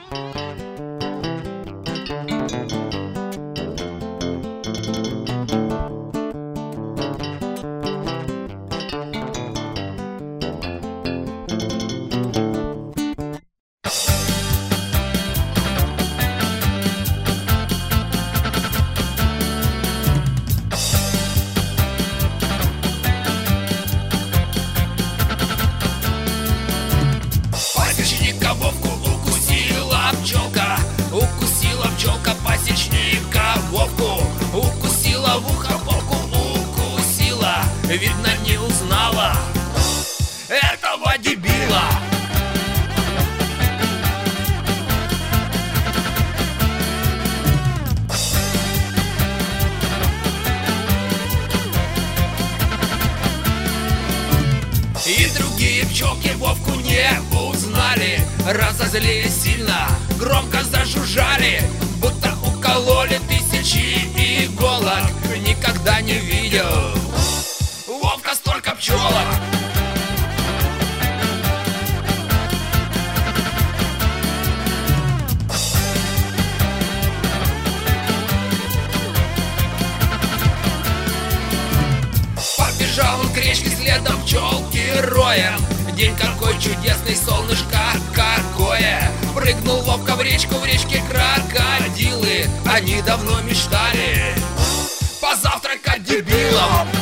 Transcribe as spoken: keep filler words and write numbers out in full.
Вовку укусила пчелка, укусила пчелка пасечника Вовку, укусила в ухо, Вовку укусила, видно не узнала этого дебила. И другие пчелки Вовку не узнали, разозлились сильно, громко зажужжали, будто укололи тысячи иголок. Никогда не видел Вовка столько пчелок. Побежал он к речке следом пчелки роем. День какой чудесный, солнышко какое. Прыгнул Вовка в речку, в речке крокодилы. Они давно мечтали позавтракать дебилом.